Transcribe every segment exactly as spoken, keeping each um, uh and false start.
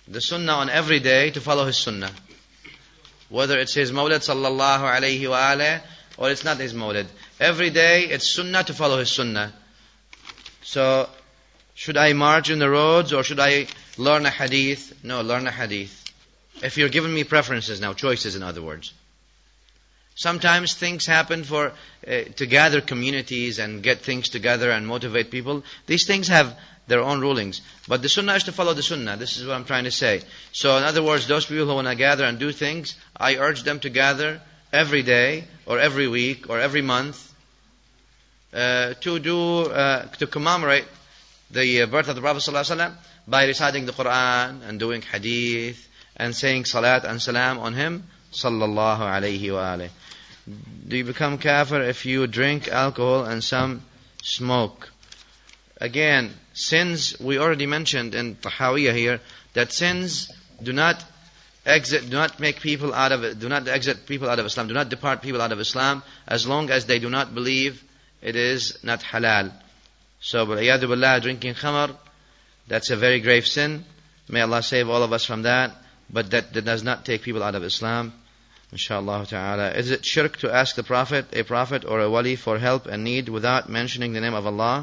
the sunnah on every day to follow his sunnah. Whether it's his mawlid sallallahu alayhi wa alayhi, or it's not his mawlid. Every day it's sunnah to follow his sunnah. So, should I march in the roads or should I learn a hadith? No, learn a hadith. If you're giving me preferences now, choices in other words. Sometimes things happen for uh, to gather communities and get things together and motivate people. These things have their own rulings. But the sunnah is to follow the sunnah. This is what I'm trying to say. So in other words, those people who want to gather and do things, I urge them to gather every day or every week or every month uh, to do, uh, to commemorate the birth of the Prophet ﷺ by reciting the Quran and doing hadith and saying salat and salam on him sallallahu alayhi wa alayhi. Do you become kafir if you drink alcohol and some smoke? Again, sins, we already mentioned in Tahawiyah here, that sins do not exit, do not make people out of it, do not exit people out of Islam, do not depart people out of Islam, as long as they do not believe it is not halal. So, bil'iyadu billah, drinking khamar, that's a very grave sin. May Allah save all of us from that. But that, that does not take people out of Islam. Inshallah ta'ala. Is it shirk to ask the Prophet, a Prophet or a wali for help and need without mentioning the name of Allah?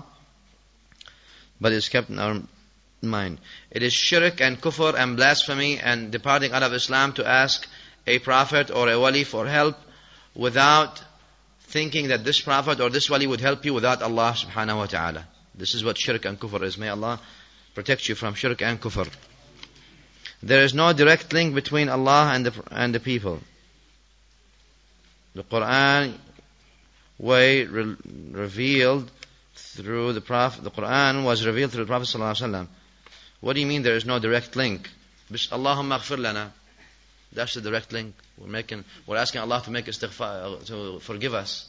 But it's kept in our mind. It is shirk and kufr and blasphemy and departing out of Islam to ask a Prophet or a wali for help without thinking that this Prophet or this wali would help you without Allah subhanahu wa ta'ala. This is what shirk and kufr is. May Allah protect you from shirk and kufr. There is no direct link between Allah and the, and the people. The Quran way re- revealed through the Prophet. The Quran was revealed through the Prophet sallallahu alaihi wasallam. What do you mean there is no direct link? Allahumma aghfir lana. That's the direct link. We're making, we're asking Allah to make istighfar, to forgive us.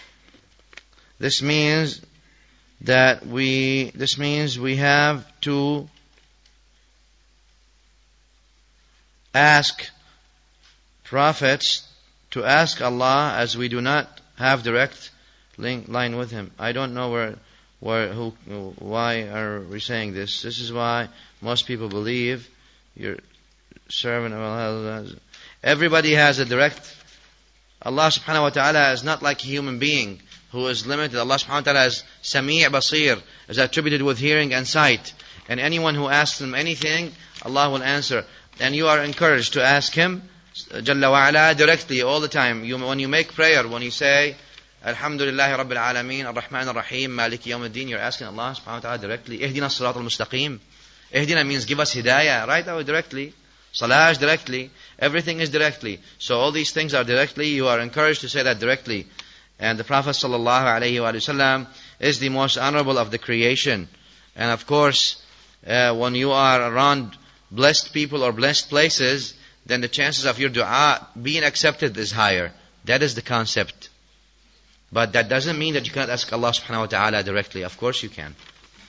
This means that we. This means we have to ask prophets to ask Allah, as we do not have direct link, line with Him. I don't know where, where, who, why are we saying this? This is why most people believe your servant of Allah. Everybody has a direct. Allah subhanahu wa ta'ala is not like a human being who is limited. Allah subhanahu wa ta'ala is Sami' Basir, is attributed with hearing and sight. And anyone who asks Him anything, Allah will answer. And you are encouraged to ask Him Jalla wa ala directly all the time. You, when you make prayer, when you say Alhamdulillahi Rabbil Alameen, Ar-Rahman Ar-Rahim, Maliki Yawm Ad-Din, you're asking Allah subhanahu wa ta'ala directly. Ihdina as-sirat al-mustaqim. Ihdina means give us hidayah, right? Or directly. Salah is directly. Everything is directly. So all these things are directly. You are encouraged to say that directly. And the Prophet sallallahu alayhi wa sallam is the most honorable of the creation. And of course, uh, when you are around blessed people or blessed places, then the chances of your dua being accepted is higher. That is the concept. But that doesn't mean that you cannot ask Allah subhanahu wa ta'ala directly. Of course you can.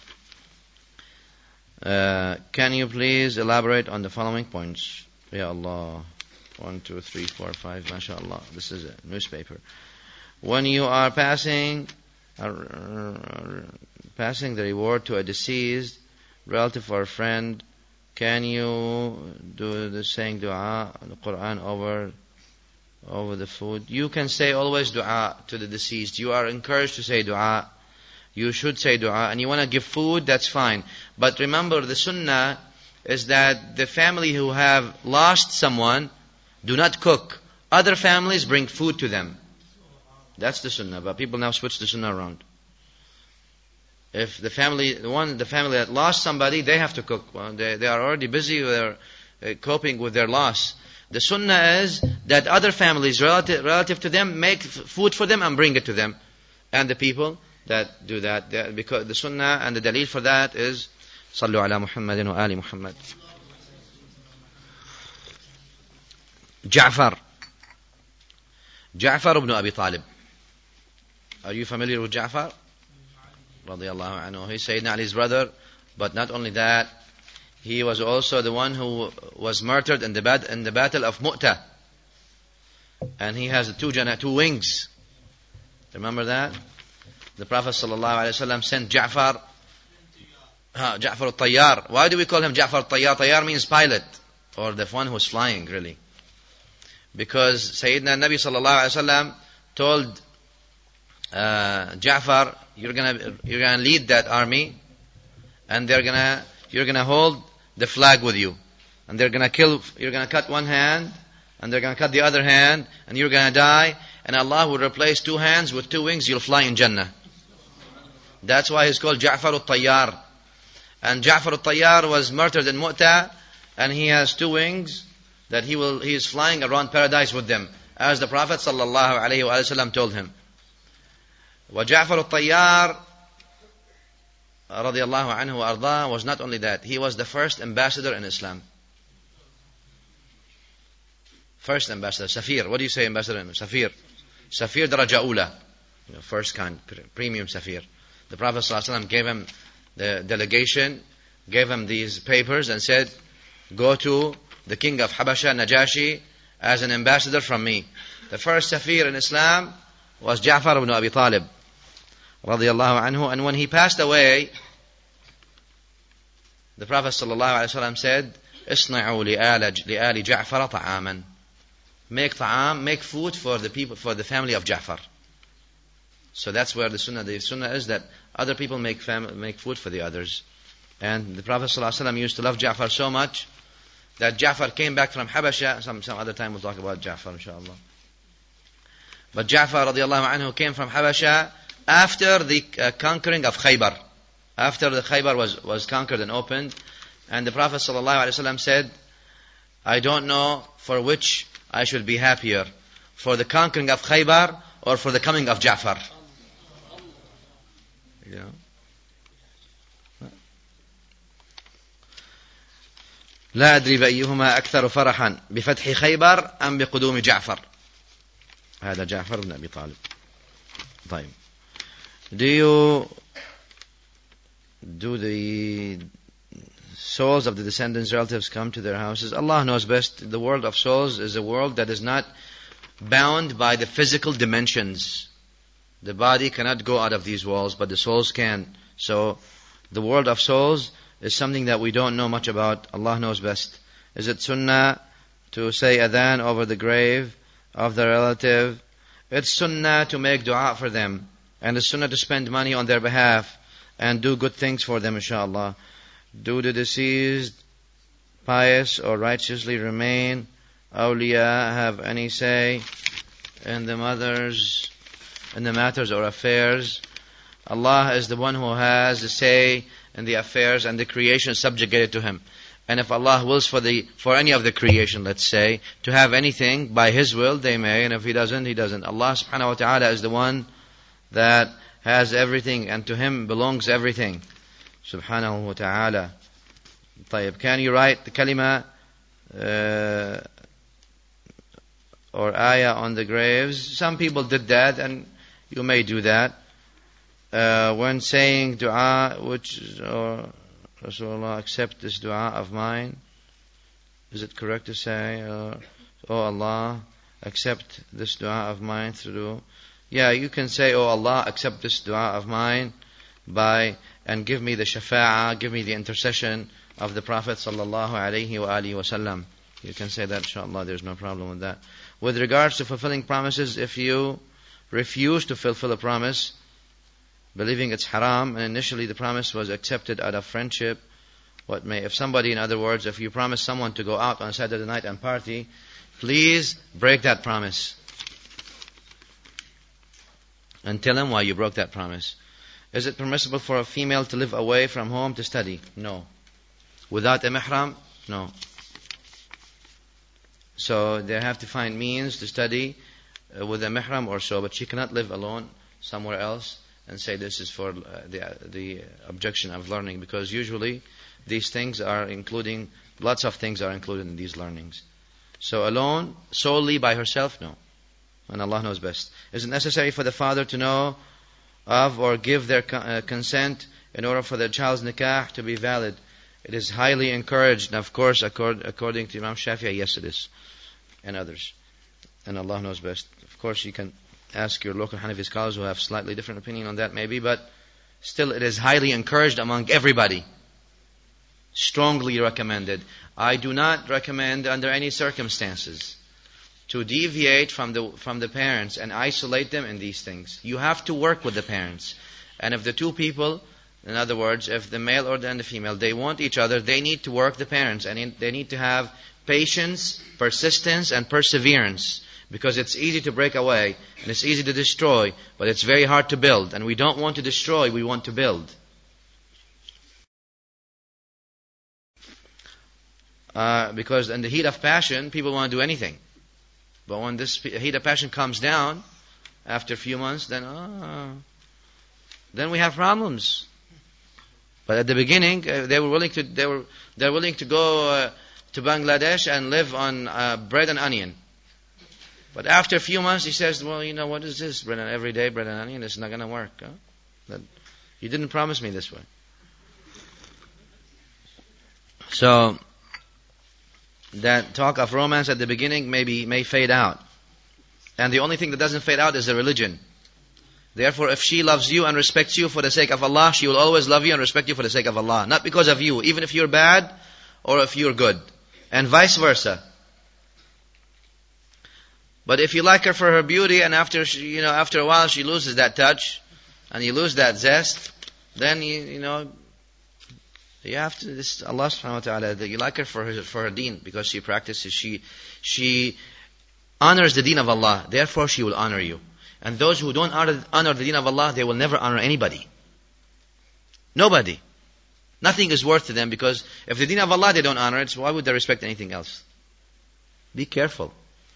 Uh, can you please elaborate on the following points? Ya Allah. One, two, three, four, five. MashaAllah. This is a newspaper. When you are passing, uh, passing the reward to a deceased relative or friend, can you do the saying dua, the Quran over, over the food? You can say always dua to the deceased. You are encouraged to say dua. You should say dua. And you want to give food, that's fine. But remember, the sunnah is that the family who have lost someone do not cook. Other families bring food to them. That's the sunnah. But people now switch the sunnah around. If the family, the one, the family that lost somebody, they have to cook. Well, they, they are already busy with their, uh, coping with their loss. The sunnah is that other families relative, relative to them make f- food for them and bring it to them. And the people that do that, they, because the sunnah and the dalil for that is Sallu ala Muhammadin wa ali Muhammad. Ja'far. Ja'far ibn Abi Talib. Are you familiar with Ja'far? Radiallahu anhu. He's Sayyidina Ali's brother, but not only that, he was also the one who was martyred in the, bat- in the battle of Mu'tah. And he has two, jana- two wings. Remember that? The Prophet sallallahu alaihi wasallam sent Ja'far uh, Ja'far al-Tayyar. Why do we call him Ja'far al-Tayyar? Tayyar means pilot, or the one who's flying, really. Because Sayyidina Nabi sallallahu alayhi wa sallam told uh, Ja'far, you're gonna, you're gonna lead that army, and they're gonna, you're gonna hold the flag with you. And they're gonna kill, you're gonna cut one hand, and they're gonna cut the other hand, and you're gonna die, and Allah will replace two hands with two wings, you'll fly in Jannah. That's why he's called Ja'far al-Tayyar. And Ja'far al-Tayyar was martyred in Mu'tah, and he has two wings that he will, he is flying around paradise with them, as the Prophet sallallahu alaihi wasallam told him. Wa Ja'far al-Tayyar radiyallahu anhu wa arda was not only that, he was the first ambassador in Islam. First ambassador, Safir. What do you say ambassador? Safir. Safir daraja ula. You know, first kind, premium Safir. The Prophet ﷺ gave him the delegation, gave him these papers and said, go to the king of Habasha, Najashi, as an ambassador from me. The first Safir in Islam was Ja'far ibn Abi Talib, radiyallahu anhu. And when he passed away, the Prophet ﷺ said, اصنعوا لآل جعفر طعاما. Make ta'am, make food for the people, for the family of Ja'far. So that's where the sunnah, the sunnah is that other people make fam- make food for the others. And the Prophet ﷺ used to love Ja'far so much that Ja'far came back from Habasha. Some, some other time we'll talk about Ja'far, inshallah. But Ja'far radiallahu anhu came from Habasha after the uh, conquering of Khaybar. After the Khaybar was, was conquered and opened. And the Prophet ﷺ said, I don't know for which I should be happier, for the conquering of Khaybar or for the coming of Ja'far. You know? لا أدري بأيهما أكثر فرحا بفتح خيبر أم بقدوم جعفر. هذا جعفر بن أبي طالب. طيب. Do you do the souls of the descendants, relatives come to their houses? Allah knows best. The world of souls is a world that is not bound by the physical dimensions. The body cannot go out of these walls, but the souls can. So the world of souls is something that we don't know much about. Allah knows best. Is it sunnah to say adhan over the grave of the relative? It's sunnah to make dua for them. And it's sunnah to spend money on their behalf and do good things for them, inshallah. Do the deceased pious or righteously remain? Awliya have any say in the mothers, in the matters or affairs? Allah is the one who has the say in the affairs, and the creation is subjugated to Him. And if Allah wills for the for any of the creation, let's say, to have anything by His will, they may, and if He doesn't, He doesn't. Allah subhanahu wa ta'ala is the one that has everything, and to Him belongs everything. Subhanahu wa ta'ala. طيب, can you write the kalima uh, or ayah on the graves? Some people did that, and you may do that. Uh, when saying dua, which, or Rasulullah, accept this dua of mine. Is it correct to say, uh, oh Allah, accept this dua of mine through? Yeah, you can say, oh Allah, accept this dua of mine by, and give me the shafa'ah, give me the intercession of the Prophet sallallahu alaihi wa alihi wasallam. You can say that, inshallah, there's no problem with that. With regards to fulfilling promises, if you refuse to fulfill a promise, believing it's haram, and initially the promise was accepted out of friendship, what may, if somebody, in other words, if you promise someone to go out on Saturday night and party, please break that promise. And tell him why you broke that promise. Is it permissible for a female to live away from home to study? No. Without a mihram? No. So they have to find means to study uh, with a mihram or so, but she cannot live alone somewhere else and say this is for uh, the, uh, the objection of learning, because usually these things are including, lots of things are included in these learnings. So alone, solely by herself, no. And Allah knows best. Is it necessary for the father to know of or give their co- uh, consent in order for the child's nikah to be valid? It is highly encouraged, and of course, accord, according to Imam Shafi'i, yes it is, and others. And Allah knows best. Of course, you can ask your local Hanafi scholars who have slightly different opinion on that maybe, but still it is highly encouraged among everybody. strongly recommended. I do not recommend under any circumstances to deviate from the from the parents and isolate them in these things. You have to work with the parents. And if the two people, in other words, if the male or the, and the female, they want each other, they need to work the parents. And in, they need to have patience, persistence, and perseverance. Because it's easy to break away, and it's easy to destroy, but it's very hard to build. And we don't want to destroy, we want to build. Uh, because in the heat of passion, people want to do anything. But when this heat of passion comes down, after a few months, then oh, then we have problems. But at the beginning, uh, they were willing to they were they're willing to go uh, to Bangladesh and live on uh, bread and onion. But after a few months, he says, "Well, you know, what is this? Bread and every day bread and onion? It's not going to work. Huh? That, you didn't promise me this way." So that talk of romance at the beginning maybe may fade out. And the only thing that doesn't fade out is the religion. Therefore, if she loves you and respects you for the sake of Allah, she will always love you and respect you for the sake of Allah. Not because of you, even if you're bad or if you're good. And vice versa. But if you like her for her beauty and after she, you know, after a while she loses that touch and you lose that zest, then you, you know, you have to, this Allah subhanahu wa ta'ala, that you like her for her, for her deen, because she practices, she, she honors the deen of Allah, therefore she will honor you. And those who don't honor, honor the deen of Allah, they will never honor anybody. Nobody. Nothing is worth to them, because if the deen of Allah they don't honor it, so why would they respect anything else? Be careful.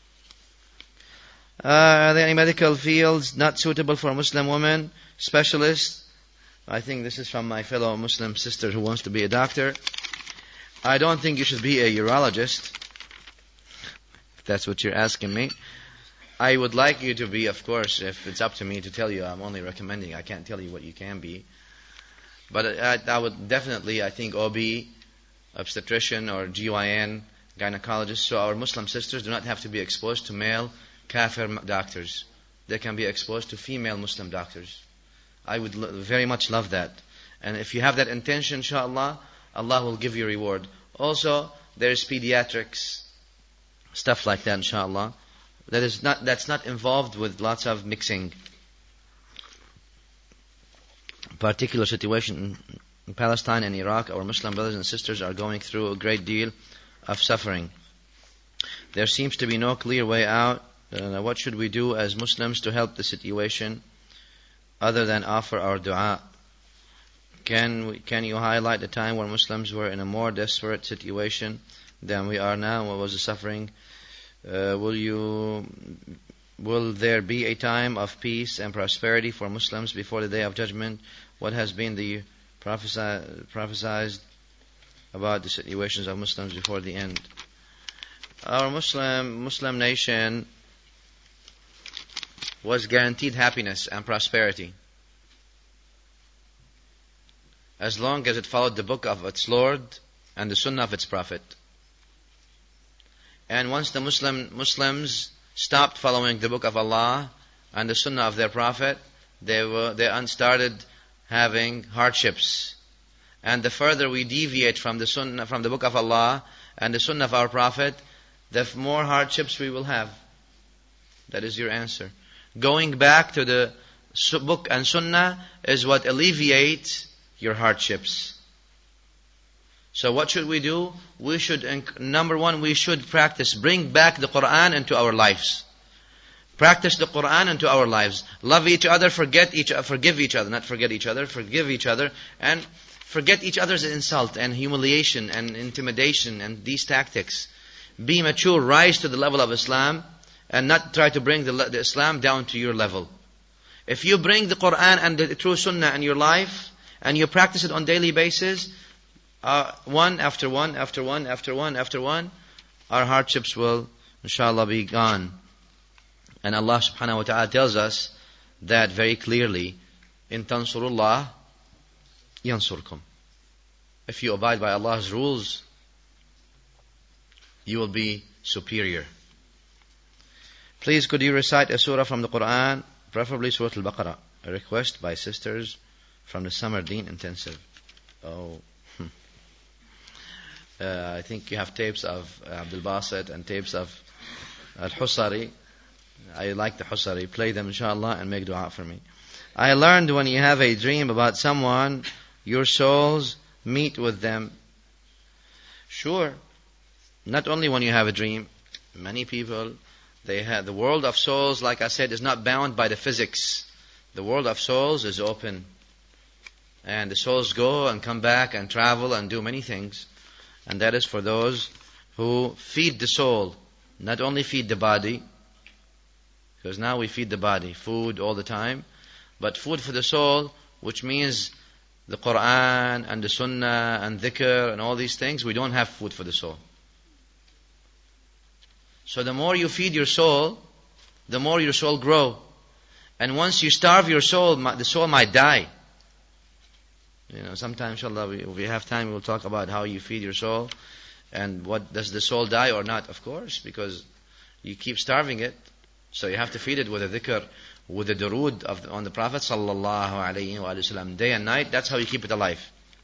Uh, are there any medical fields not suitable for a Muslim woman? Specialist? I think this is from my fellow Muslim sister who wants to be a doctor. I don't think you should be a urologist, if that's what you're asking me. I would like you to be, of course, if it's up to me to tell you, I'm only recommending. I can't tell you what you can be. But I, I would definitely, I think, O B, obstetrician, or G Y N, gynecologist. So our Muslim sisters do not have to be exposed to male kafir doctors. They can be exposed to female Muslim doctors. I would lo- very much love that. And if you have that intention, inshallah, Allah will give you reward. Also, there's pediatrics, stuff like that, inshallah. That is not, that's not involved with lots of mixing. Particular situation in Palestine and Iraq, our Muslim brothers and sisters are going through a great deal of suffering. There seems to be no clear way out. Uh, what should we do as Muslims to help the situation, other than offer our dua? Can we, can you highlight the time when Muslims were in a more desperate situation than we are now? What was the suffering? Uh, will you, will there be a time of peace and prosperity for Muslims before the Day of Judgment? What has been the prophesi- prophesied about the situations of Muslims before the end? Our Muslim Muslim nation was guaranteed happiness and prosperity as long as it followed the book of its Lord and the sunnah of its Prophet. And once the Muslim Muslims stopped following the book of Allah and the sunnah of their Prophet, they were they started having hardships. And the further we deviate from the sunnah, from the book of Allah and the sunnah of our Prophet, the more hardships we will have. That is your answer. Going back to the book and sunnah is what alleviates your hardships. So what should we do? We should, number one, we should practice, bring back the Quran into our lives. Practice the Quran into our lives. Love each other, forget each, forgive each other, not forget each other, forgive each other, and forget each other's insult and humiliation and intimidation and these tactics. Be mature, rise to the level of Islam, and not try to bring the, the Islam down to your level. If you bring the Quran and the true Sunnah in your life, and you practice it on daily basis, uh, one after one, after one, after one, after one, our hardships will, inshallah, be gone. And Allah subhanahu wa ta'ala tells us that very clearly, in tansurullah, yansurkum. If you abide by Allah's rules, you will be superior. Please, could you recite a surah from the Quran, preferably Surah Al-Baqarah? A request by sisters from the Summer Deen Intensive. Oh. Uh, I think you have tapes of Abdul Basit and tapes of Al-Husari. I like the Husari. Play them, inshallah, and make dua for me. I learned when you have a dream about someone, your souls meet with them. Sure. Not only when you have a dream. Many people, they have the world of souls, like I said, is not bound by the physics. The world of souls is open. And the souls go and come back and travel and do many things. And that is for those who feed the soul. Not only feed the body, because now we feed the body, food all the time, but food for the soul, which means the Quran and the Sunnah and dhikr and all these things, we don't have food for the soul. So the more you feed your soul, the more your soul grow. And once you starve your soul, the soul might die. You know, sometime, inshallah, we, if we have time, we'll talk about how you feed your soul and what does the soul die or not, of course, because you keep starving it. So you have to feed it with a dhikr, with a durood of, on the Prophet sallallahu alayhi wa sallam, day and night. That's how you keep it alive.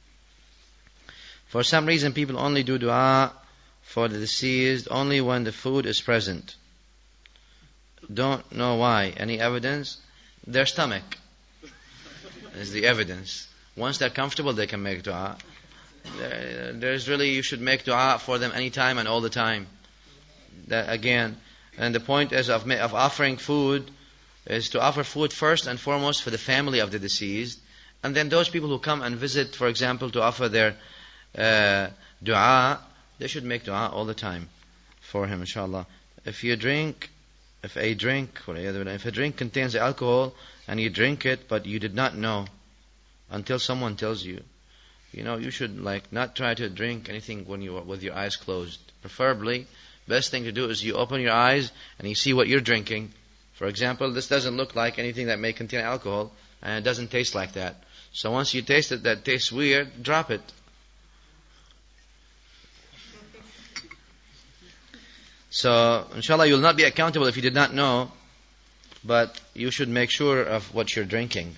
For some reason, people only do dua for the deceased only when the food is present. Don't know why. Any evidence? Their stomach is the evidence. Once they're comfortable, they can make dua. There, there's really, you should make dua for them anytime and all the time. That again, and the point is of, of offering food is to offer food first and foremost for the family of the deceased, and then those people who come and visit, for example, to offer their uh, dua, they should make dua all the time for him, inshallah. If you drink, if a drink, if a drink contains alcohol and you drink it, but you did not know until someone tells you, you know, you should like not try to drink anything when you with your eyes closed. Preferably, best thing to do is you open your eyes and you see what you're drinking. For example, this doesn't look like anything that may contain alcohol, and it doesn't taste like that. So once you taste it, that tastes weird, drop it. So, inshallah, you'll not be accountable if you did not know, but you should make sure of what you're drinking.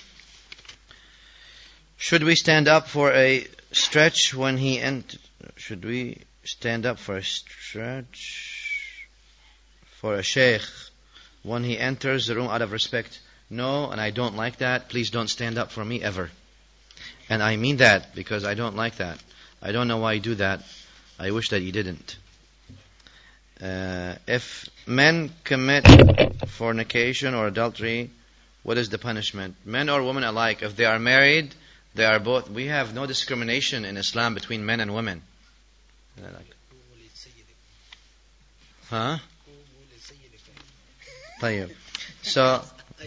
Should we stand up for a stretch when he ent- Should we stand up for a stretch for a sheikh when he enters the room out of respect? No, and I don't like that. Please don't stand up for me ever. And I mean that because I don't like that. I don't know why you do that. I wish that you didn't. Uh, if men commit fornication or adultery, what is the punishment? Men or women alike, if they are married, they are both. We have no discrimination in Islam between men and women. Huh? So,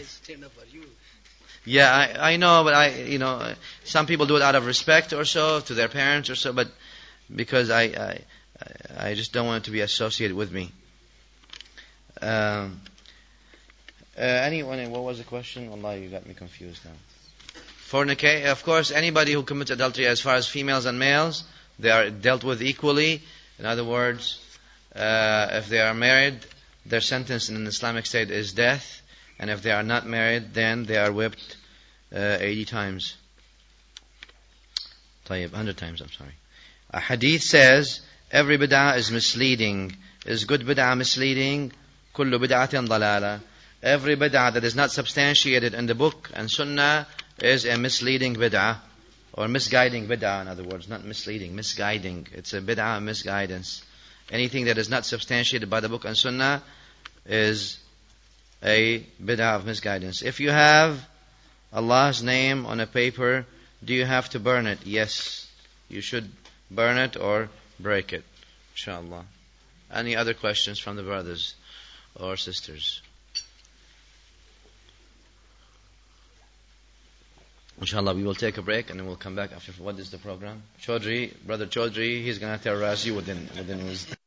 yeah, I, I know, but I, you know, some people do it out of respect or so to their parents or so, but because I, I, I just don't want it to be associated with me. Um, uh, anyone, what was the question? Allah, you got me confused now. Fornicate, of course, anybody who commits adultery, as far as females and males, they are dealt with equally. In other words, uh, if they are married, their sentence in an Islamic state is death, and if they are not married, then they are whipped uh, eighty times. Tayyib, one hundred times, I'm sorry. A hadith says, every bid'ah is misleading. Is good bid'ah misleading? Kullu bid'atin dalala. Every bid'ah that is not substantiated in the book and sunnah is a misleading bid'ah, or misguiding bid'ah, in other words, not misleading, misguiding. It's a bid'ah misguidance. Anything that is not substantiated by the book and sunnah is a bid'ah of misguidance. If you have Allah's name on a paper, do you have to burn it? Yes. You should burn it or break it, inshallah. Any other questions from the brothers or sisters? Inshallah, we will take a break and then we'll come back after. What is the program? Chaudhry, Brother Chaudhry, he's going to terrorize you within, within his...